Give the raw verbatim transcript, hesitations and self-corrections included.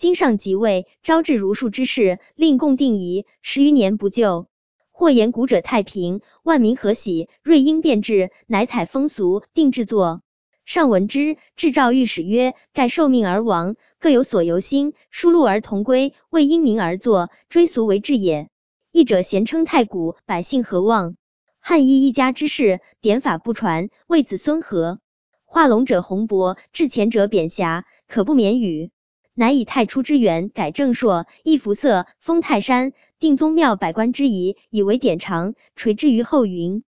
今上即位，招致儒术之士，令共定仪，十余年不就。或言古者太平，万民和喜，瑞应变质，乃采风俗，定制作。上闻之，至诏御史曰：盖受命而亡，各有所由心，疏路而同归，为因民而作，追俗为治也。义者咸称太古，百姓何望？汉一一家之事，典法不传，为子孙何？画龙者宏博，治前者贬狭，可不免语。乃以太初之源改正朔，易服色，封泰山，定宗庙百官之仪，以为典常，垂之于后云。